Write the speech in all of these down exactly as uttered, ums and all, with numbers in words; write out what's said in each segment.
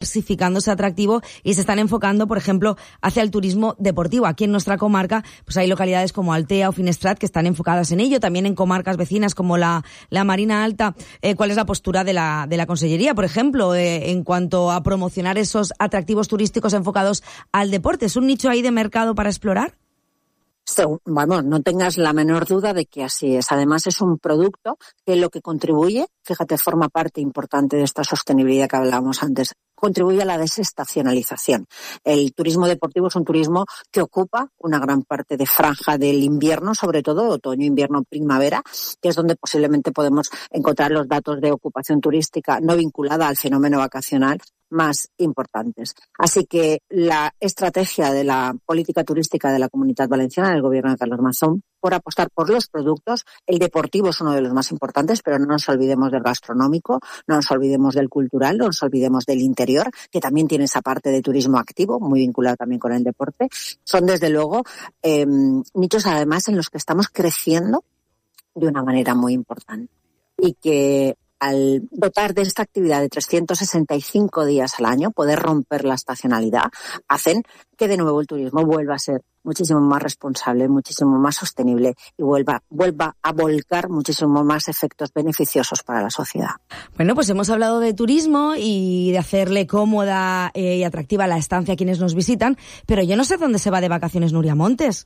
diversificando ese atractivo y se están enfocando, por ejemplo, hacia el turismo deportivo. Aquí en nuestra comarca pues hay localidades como Altea o Finestrat que están enfocadas en ello, también en comarcas vecinas como la, la Marina Alta. Eh, ¿Cuál es la postura de la, de la Consellería, por ejemplo, eh, en cuanto a promocionar esos atractivos turísticos enfocados al deporte? ¿Es un nicho ahí de mercado para explorar? Vamos, no tengas la menor duda de que así es. Además, es un producto que lo que contribuye, fíjate, forma parte importante de esta sostenibilidad que hablábamos antes, contribuye a la desestacionalización. El turismo deportivo es un turismo que ocupa una gran parte de franja del invierno, sobre todo otoño, invierno, primavera, que es donde posiblemente podemos encontrar los datos de ocupación turística no vinculada al fenómeno vacacional más importantes. Así que la estrategia de la política turística de la Comunidad Valenciana, del gobierno de Carlos Mazón, por apostar por los productos, el deportivo es uno de los más importantes, pero no nos olvidemos del gastronómico, no nos olvidemos del cultural, no nos olvidemos del interior, que también tiene esa parte de turismo activo, muy vinculado también con el deporte. Son desde luego eh, nichos además en los que estamos creciendo de una manera muy importante y que al dotar de esta actividad de trescientos sesenta y cinco días al año, poder romper la estacionalidad, hacen que de nuevo el turismo vuelva a ser muchísimo más responsable, muchísimo más sostenible y vuelva, vuelva a volcar muchísimo más efectos beneficiosos para la sociedad. Bueno, pues hemos hablado de turismo y de hacerle cómoda eh, y atractiva la estancia a quienes nos visitan, pero yo no sé dónde se va de vacaciones Nuria Montes.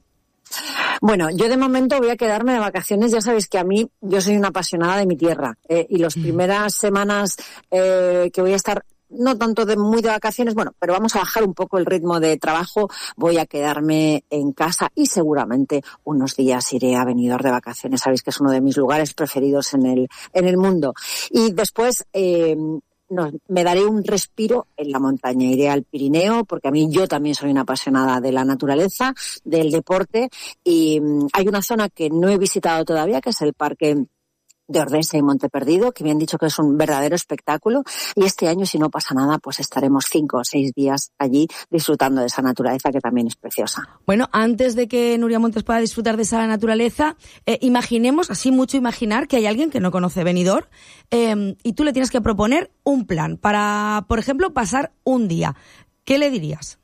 Bueno, yo de momento voy a quedarme de vacaciones. Ya sabéis que a mí, yo soy una apasionada de mi tierra eh, y las primeras semanas eh, que voy a estar, no tanto de muy de vacaciones, bueno, pero vamos a bajar un poco el ritmo de trabajo. Voy a quedarme en casa y seguramente unos días iré a Benidorm de vacaciones. Sabéis que es uno de mis lugares preferidos en el en el mundo. Y después eh, No, me daré un respiro en la montaña, iré al Pirineo, porque a mí yo también soy una apasionada de la naturaleza, del deporte, y um, hay una zona que no he visitado todavía, que es el Parque de Ordesa y Monte Perdido, que me han dicho que es un verdadero espectáculo, y este año, si no pasa nada, pues estaremos cinco o seis días allí disfrutando de esa naturaleza que también es preciosa. Bueno, antes de que Nuria Montes pueda disfrutar de esa naturaleza, eh, imaginemos, así mucho imaginar, que hay alguien que no conoce Benidorm eh, y tú le tienes que proponer un plan para, por ejemplo, pasar un día. ¿Qué le dirías?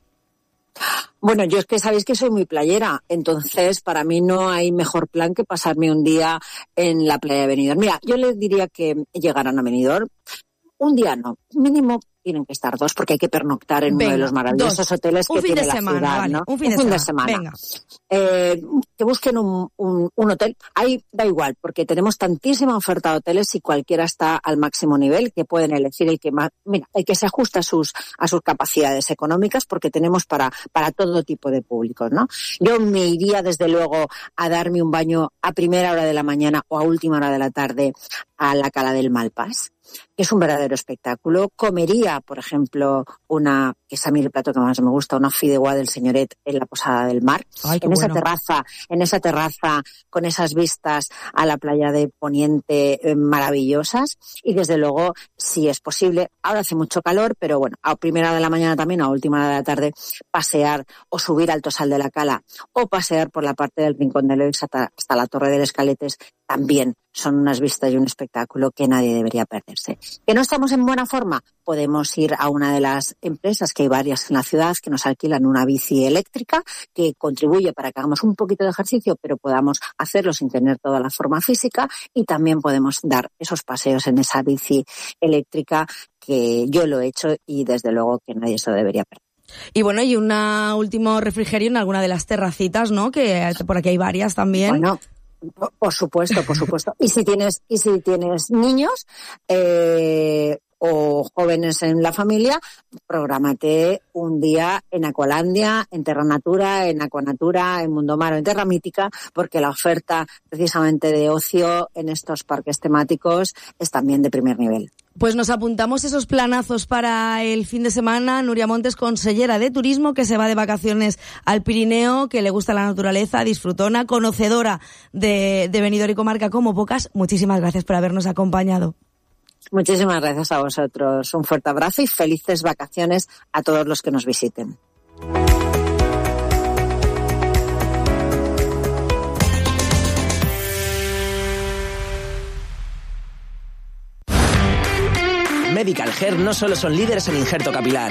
Bueno, yo es que sabéis que soy muy playera, entonces para mí no hay mejor plan que pasarme un día en la playa de Benidorm. Mira, yo les diría que llegaran a Benidorm, un día no, mínimo tienen que estar dos, porque hay que pernoctar en Venga, uno de los maravillosos dos. hoteles un que tiene la semana, ciudad, vale. ¿no? Un fin, un de, fin de semana. semana. Venga. Eh, que busquen un, un, un hotel. Ahí da igual, porque tenemos tantísima oferta de hoteles y cualquiera está al máximo nivel, que pueden elegir el que más, mira, el que se ajusta a sus, a sus capacidades económicas, porque tenemos para, para todo tipo de públicos, ¿no? Yo me iría desde luego a darme un baño a primera hora de la mañana o a última hora de la tarde a la Cala del Malpàs, que es un verdadero espectáculo. Comería, por ejemplo, una, que es a mí el plato que más me gusta, una fideuà del Senyoret en la Posada del Mar. Ay, en bueno. esa terraza, en esa terraza con esas vistas a la playa de Poniente eh, maravillosas. Y desde luego, si es posible, ahora hace mucho calor, pero bueno, a primera hora de la mañana también, a última hora de la tarde, pasear o subir al Tosal de la Cala o pasear por la parte del Rincón de Leoix hasta, hasta la Torre del Escaletes, también son unas vistas y un espectáculo que nadie debería perderse. ¿Que no estamos en buena forma? Podemos ir a una de las empresas, que hay varias en la ciudad, que nos alquilan una bici eléctrica, que contribuye para que hagamos un poquito de ejercicio, pero podamos hacerlo sin tener toda la forma física, y también podemos dar esos paseos en esa bici eléctrica, que yo lo he hecho y desde luego que nadie se lo debería perder. Y bueno, y un último refrigerio en alguna de las terracitas, ¿no? Que por aquí hay varias también. Bueno, por supuesto, por supuesto. Y si tienes, y si tienes niños eh, o jóvenes en la familia, prográmate un día en Aqualandia, en Terra Natura, en Aquanatura, en Mundomar o en Terra Mítica, porque la oferta precisamente de ocio en estos parques temáticos es también de primer nivel. Pues nos apuntamos esos planazos para el fin de semana. Nuria Montes, consellera de Turismo, que se va de vacaciones al Pirineo, que le gusta la naturaleza, disfrutona, conocedora de, de Benidorm y comarca como pocas. Muchísimas gracias por habernos acompañado. Muchísimas gracias a vosotros. Un fuerte abrazo y felices vacaciones a todos los que nos visiten. Medical Hair no solo son líderes en injerto capilar.